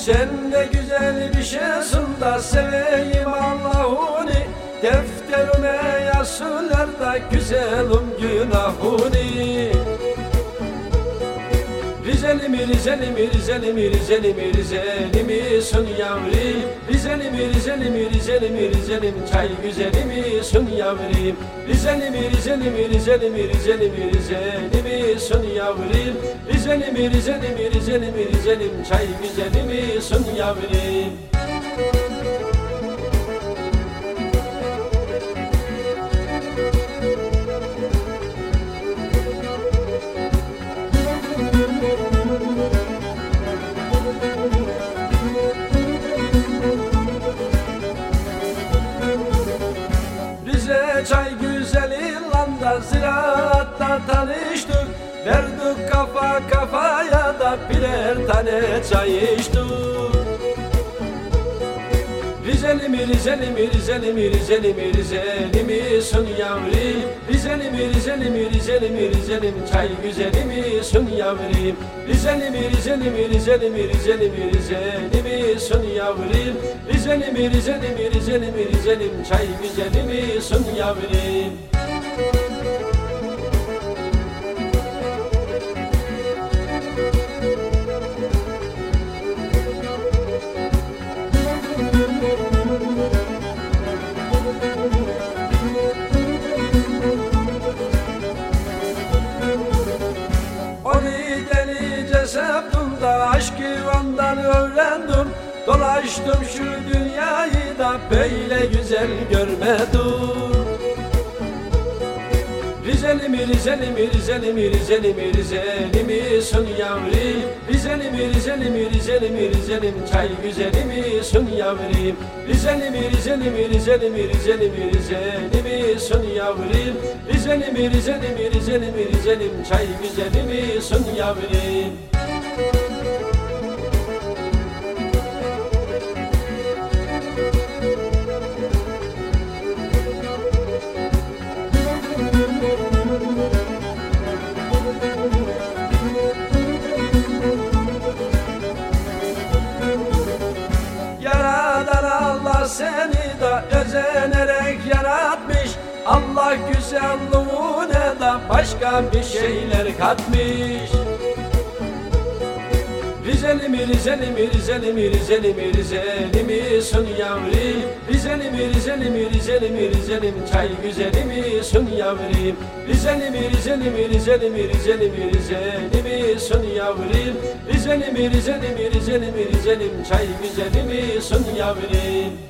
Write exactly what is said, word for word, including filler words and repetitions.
Sen ne güzel bir şeysin da seveyim Allah'ını. Defterime yazsınlar da güzelim günahını. Rizelim, Rizelim, Rizelim, Rizelim, Rizelim'isin yavrum. Rizelim, Rizelim, Rizelim, Rizelim, çay güzelimisin yavrum. Rizelim, Rizelim, Rizelim, Rizelim, Rizelim'isin yavrum. Rizelim, Rizelim, Rizelim, Rizelim, çay güzelimisin yavrum. Çay güzeli landa ziraatta tanıştık. Verdik kafa kafaya da birer tane çay içtik. Rizelim, Rizelim, Rizelim, Rizelim, Rizelim'isin yavrum. Rizelim, Rizelim, Rizelim, Rizelim, çay güzelimisin yavrum. Rizelim, Rizelim, Rizelim, Rizelim, Rizelim'isin yavrum. Rizelim, Rizelim, Rizelim, Rizelim, çay güzelimisin yavrum. Sevdim da aşkı ondan öğrendim. Dolaştım şu dünyayı da böyle güzel görmedim. Rizelim, Rizelim, Rizelim, Rizelim, Rizelim'isin yavrum. Rizelim, Rizelim, Rizelim, Rizelim, çay güzelimisin yavrum. Rizelim, Rizelim, Rizelim, Rizelim, Rizelim'isin yavrum. Rizelim, Rizelim, Rizelim, Rizelim, çay güzelimisin yavrum. Yaradan Allah seni de özenerek yaratmış. Allah güzelliğine de başka bir şeyler katmış. Rizelim, Rizelim, Rizelim, Rizelim, Rizelim'isin yavrum. Rizelim, Rizelim, Rizelim, Rizelim, çay güzelimisin yavrum. Rizelim, Rizelim, Rizelim, Rizelim, Rizelim'isin yavrum. Rizelim, Rizelim, Rizelim, Rizelim, çay güzelimisin yavrum.